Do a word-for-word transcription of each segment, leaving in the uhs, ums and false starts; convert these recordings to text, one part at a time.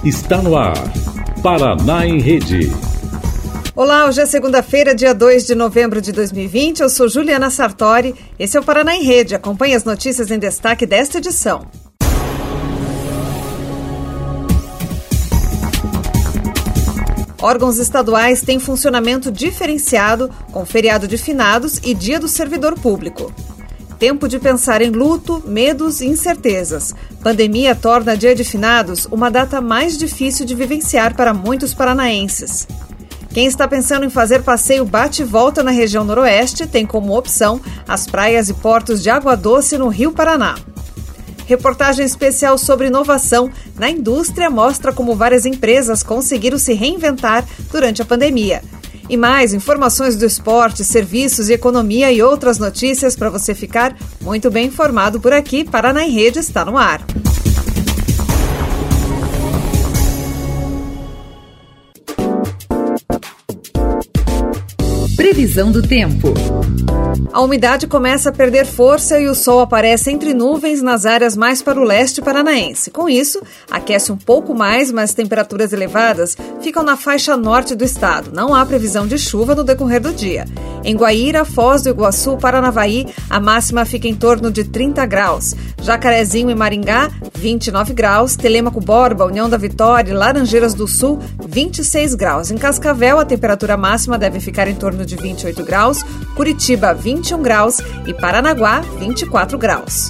Está no ar, Paraná em Rede. Olá, hoje é segunda-feira, dia dois de novembro de dois mil e vinte. Eu sou Juliana Sartori. Esse é o Paraná em Rede. Acompanhe as notícias em destaque desta edição. Órgãos estaduais têm funcionamento diferenciado, com feriado de finados e dia do servidor público. Tempo de pensar em luto, medos e incertezas. Pandemia torna dia de finados uma data mais difícil de vivenciar para muitos paranaenses. Quem está pensando em fazer passeio bate e volta na região noroeste tem como opção as praias e portos de Água Doce no Rio Paraná. Reportagem especial sobre inovação na indústria mostra como várias empresas conseguiram se reinventar durante a pandemia. E mais informações do esporte, serviços e economia e outras notícias para você ficar muito bem informado por aqui. Paraná em Rede está no ar. Previsão do tempo. A umidade começa a perder força e o sol aparece entre nuvens nas áreas mais para o leste paranaense. Com isso, aquece um pouco mais, mas temperaturas elevadas ficam na faixa norte do estado. Não há previsão de chuva no decorrer do dia. Em Guaíra, Foz do Iguaçu, Paranavaí, a máxima fica em torno de trinta graus. Jacarezinho e Maringá, vinte e nove graus. Telêmaco Borba, União da Vitória e Laranjeiras do Sul, vinte e seis graus. Em Cascavel, a temperatura máxima deve ficar em torno de vinte e oito graus. Curitiba, vinte e um graus e Paranaguá, vinte e quatro graus.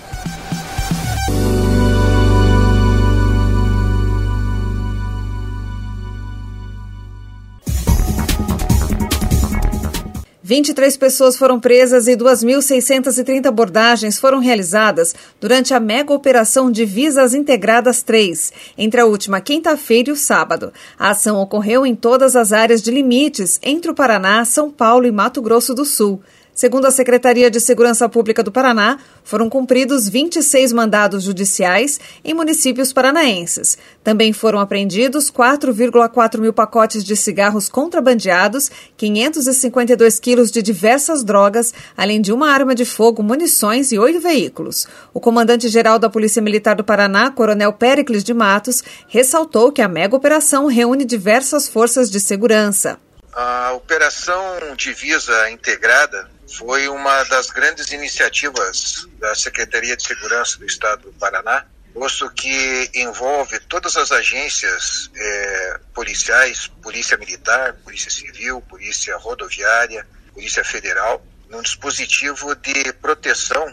vinte e três pessoas foram presas e duas mil seiscentas e trinta abordagens foram realizadas durante a mega operação Divisas Integradas três, entre a última quinta-feira e o sábado. A ação ocorreu em todas as áreas de limites entre o Paraná, São Paulo e Mato Grosso do Sul. Segundo a Secretaria de Segurança Pública do Paraná, foram cumpridos vinte e seis mandados judiciais em municípios paranaenses. Também foram apreendidos quatro vírgula quatro mil pacotes de cigarros contrabandeados, quinhentos e cinquenta e dois quilos de diversas drogas, além de uma arma de fogo, munições e oito veículos. O comandante-geral da Polícia Militar do Paraná, Coronel Péricles de Matos, ressaltou que a mega operação reúne diversas forças de segurança. A Operação Divisa Integrada foi uma das grandes iniciativas da Secretaria de Segurança do Estado do Paraná, posto que envolve todas as agências eh, policiais, Polícia Militar, Polícia Civil, Polícia Rodoviária, Polícia Federal, num dispositivo de proteção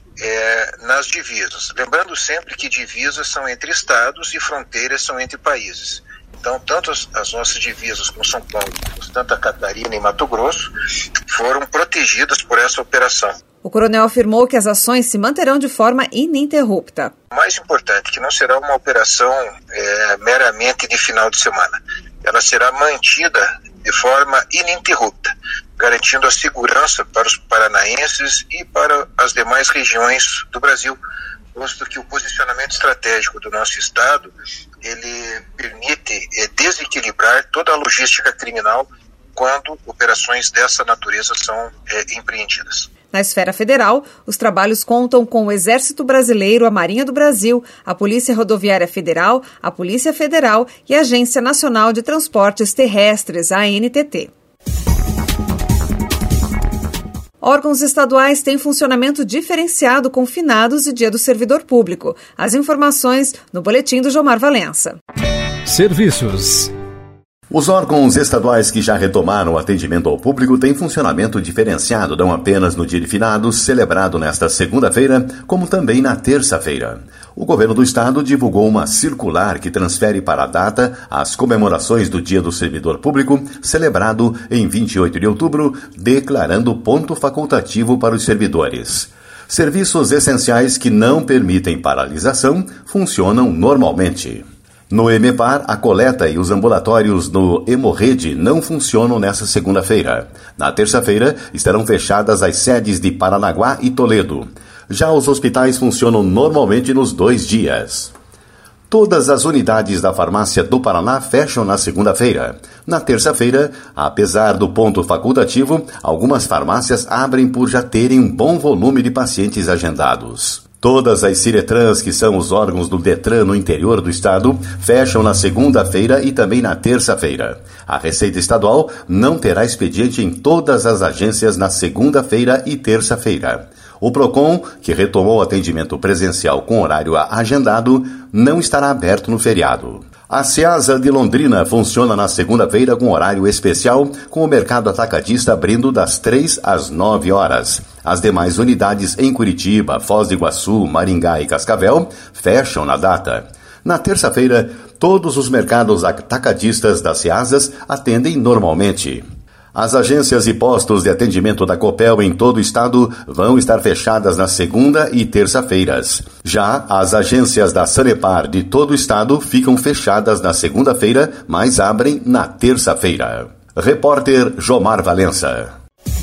eh, nas divisas. Lembrando sempre que divisas são entre estados e fronteiras são entre países. Então, tanto as, as nossas divisas com São Paulo, Santa Catarina e Mato Grosso foram protegidas por essa operação. O coronel afirmou que as ações se manterão de forma ininterrupta. O mais importante é que não será uma operação é, meramente de final de semana. Ela será mantida de forma ininterrupta, garantindo a segurança para os paranaenses e para as demais regiões do Brasil, posto que o posicionamento estratégico do nosso estado ele permite é, desequilibrar toda a logística criminal quando operações dessa natureza são é, empreendidas. Na esfera federal, os trabalhos contam com o Exército Brasileiro, a Marinha do Brasil, a Polícia Rodoviária Federal, a Polícia Federal e a Agência Nacional de Transportes Terrestres, a A N T T. Órgãos estaduais têm funcionamento diferenciado com finados e dia do servidor público. As informações no boletim do Jomar Valença. Serviços. Os órgãos estaduais que já retomaram o atendimento ao público têm funcionamento diferenciado não apenas no dia de finados, celebrado nesta segunda-feira, como também na terça-feira. O governo do estado divulgou uma circular que transfere para a data as comemorações do Dia do Servidor Público, celebrado em vinte e oito de outubro, declarando ponto facultativo para os servidores. Serviços essenciais que não permitem paralisação funcionam normalmente. No EMEPAR, a coleta e os ambulatórios no Hemorrede não funcionam nesta segunda-feira. Na terça-feira, estarão fechadas as sedes de Paranaguá e Toledo. Já os hospitais funcionam normalmente nos dois dias. Todas as unidades da Farmácia do Paraná fecham na segunda-feira. Na terça-feira, apesar do ponto facultativo, algumas farmácias abrem por já terem um bom volume de pacientes agendados. Todas as Ciretrans, que são os órgãos do Detran no interior do estado, fecham na segunda-feira e também na terça-feira. A Receita Estadual não terá expediente em todas as agências na segunda-feira e terça-feira. O PROCON, que retomou o atendimento presencial com horário agendado, não estará aberto no feriado. A Ceasa de Londrina funciona na segunda-feira com horário especial, com o mercado atacadista abrindo das três às nove horas. As demais unidades em Curitiba, Foz do Iguaçu, Maringá e Cascavel fecham na data. Na terça-feira, todos os mercados atacadistas das Ceasas atendem normalmente. As agências e postos de atendimento da Copel em todo o estado vão estar fechadas na segunda e terça-feiras. Já as agências da Sanepar de todo o estado ficam fechadas na segunda-feira, mas abrem na terça-feira. Repórter Jomar Valença.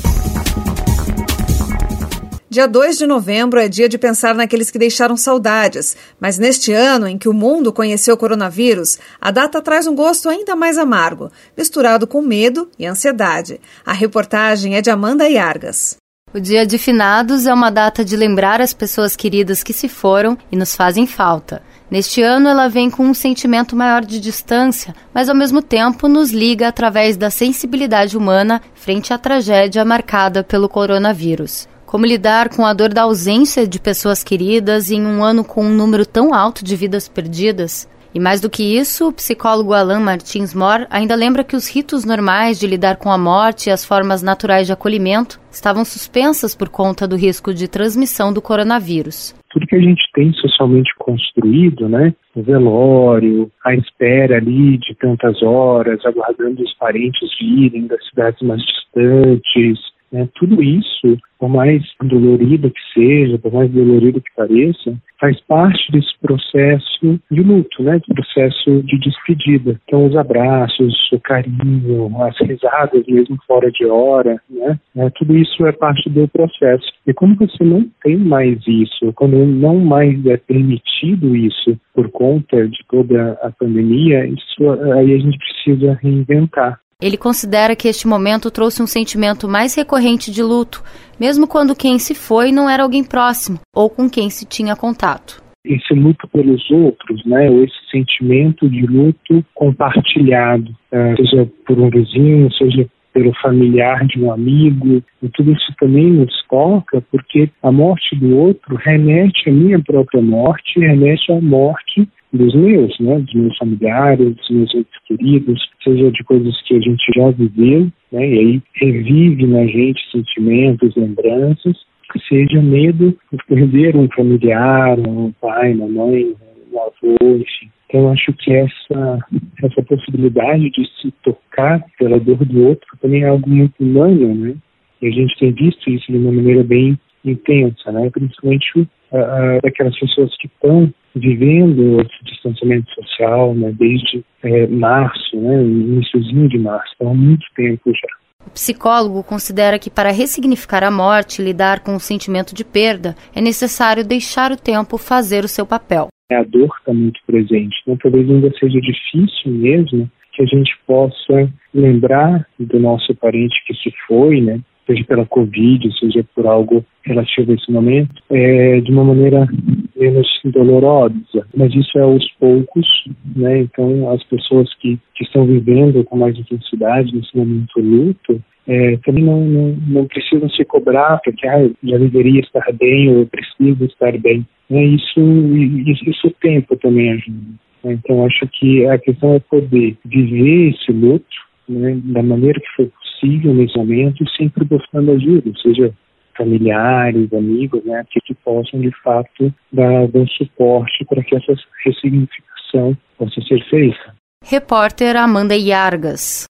Dia dois de novembro é dia de pensar naqueles que deixaram saudades, mas neste ano em que o mundo conheceu o coronavírus, a data traz um gosto ainda mais amargo, misturado com medo e ansiedade. A reportagem é de Amanda Iargas. O Dia de Finados é uma data de lembrar as pessoas queridas que se foram e nos fazem falta. Neste ano ela vem com um sentimento maior de distância, mas ao mesmo tempo nos liga através da sensibilidade humana frente à tragédia marcada pelo coronavírus. Como lidar com a dor da ausência de pessoas queridas em um ano com um número tão alto de vidas perdidas? E mais do que isso, o psicólogo Alan Martins Mor ainda lembra que os ritos normais de lidar com a morte e as formas naturais de acolhimento estavam suspensas por conta do risco de transmissão do coronavírus. Tudo que a gente tem socialmente construído, né? O velório, a espera ali de tantas horas, aguardando os parentes virem das cidades mais distantes, né? Tudo isso, por mais dolorido que seja, por mais dolorido que pareça, faz parte desse processo de luto, né? Do processo de despedida. Então, os abraços, o carinho, as risadas mesmo fora de hora, né? É, tudo isso é parte do processo. E quando você não tem mais isso, quando não mais é permitido isso por conta de toda a pandemia, isso, aí a gente precisa reinventar. Ele considera que este momento trouxe um sentimento mais recorrente de luto, mesmo quando quem se foi não era alguém próximo ou com quem se tinha contato. Esse luto pelos outros, né, ou esse sentimento de luto compartilhado, seja por um vizinho, seja pelo familiar de um amigo, e tudo isso também nos toca, porque a morte do outro remete à minha própria morte, remete à morte dos meus, né, dos meus familiares, dos meus entes queridos, seja de coisas que a gente já viveu, né, e aí revive na gente sentimentos, lembranças, seja medo de perder um familiar, um pai, uma mãe, um avô, enfim. Então, eu acho que essa, essa possibilidade de se tocar pela dor do outro também é algo muito humano, né, e a gente tem visto isso de uma maneira bem intensa, né, principalmente uh, daquelas pessoas que estão vivendo esse distanciamento social, né, desde é, março, né, iniciozinho de março, então há muito tempo já. O psicólogo considera que para ressignificar a morte e lidar com o sentimento de perda, é necessário deixar o tempo fazer o seu papel. A dor está muito presente, então talvez ainda seja difícil mesmo que a gente possa lembrar do nosso parente que se foi, né, seja pela Covid, seja por algo relativo a esse momento, é, de uma maneira menos dolorosa. Mas isso é aos poucos, né? Então, as pessoas que, que estão vivendo com mais intensidade nesse momento luto, é, também não, não, não precisam se cobrar porque ah, eu já deveria estar bem ou eu preciso estar bem. É, isso, isso, isso o tempo também ajuda. Né? Então, acho que a questão é poder viver esse luto, né, da maneira que for possível nesse momento, sempre buscando ajuda, seja familiares, amigos, né, que, que possam de fato dar, dar um suporte para que essa ressignificação possa ser feita. Repórter Amanda Iargas.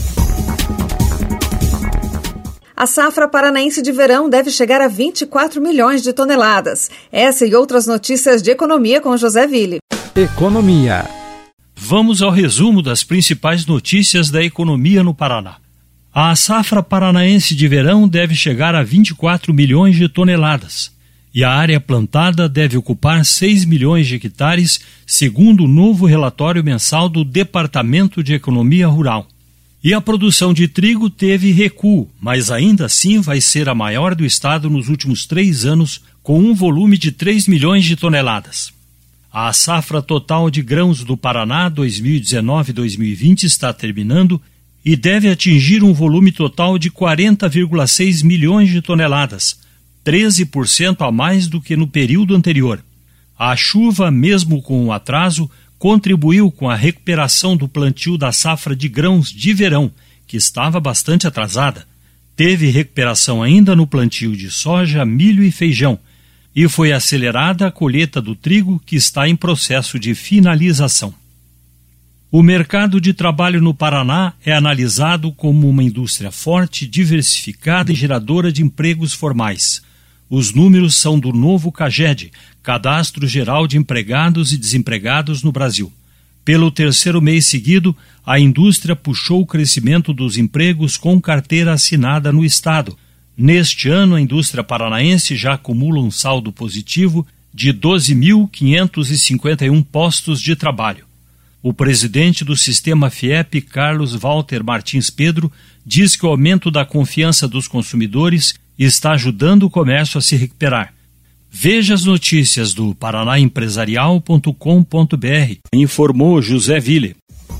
A safra paranaense de verão deve chegar a vinte e quatro milhões de toneladas. Essa e outras notícias de economia com José Ville. Economia. Vamos ao resumo das principais notícias da economia no Paraná. A safra paranaense de verão deve chegar a vinte e quatro milhões de toneladas e a área plantada deve ocupar seis milhões de hectares, segundo o novo relatório mensal do Departamento de Economia Rural. E a produção de trigo teve recuo, mas ainda assim vai ser a maior do estado nos últimos três anos, com um volume de três milhões de toneladas. A safra total de grãos do Paraná dois mil e dezenove a dois mil e vinte está terminando e deve atingir um volume total de quarenta vírgula seis milhões de toneladas, treze por cento a mais do que no período anterior. A chuva, mesmo com o atraso, contribuiu com a recuperação do plantio da safra de grãos de verão, que estava bastante atrasada. Teve recuperação ainda no plantio de soja, milho e feijão, e foi acelerada a colheita do trigo, que está em processo de finalização. O mercado de trabalho no Paraná é analisado como uma indústria forte, diversificada e geradora de empregos formais. Os números são do novo CAGED, Cadastro Geral de Empregados e Desempregados no Brasil. Pelo terceiro mês seguido, a indústria puxou o crescimento dos empregos com carteira assinada no estado. Neste ano, a indústria paranaense já acumula um saldo positivo de doze mil quinhentos e cinquenta e um postos de trabalho. O presidente do Sistema Fiep, Carlos Walter Martins Pedro, diz que o aumento da confiança dos consumidores está ajudando o comércio a se recuperar. Veja as notícias do paraná empresarial ponto com ponto b r, informou José Ville.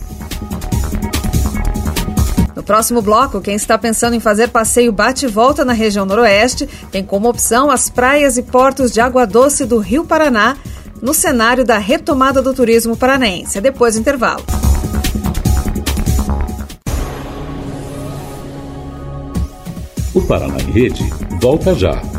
No próximo bloco, quem está pensando em fazer passeio bate e volta na região noroeste tem como opção as praias e portos de água doce do Rio Paraná, no cenário da retomada do turismo paranaense. Depois do intervalo. O Paraná em Rede volta já.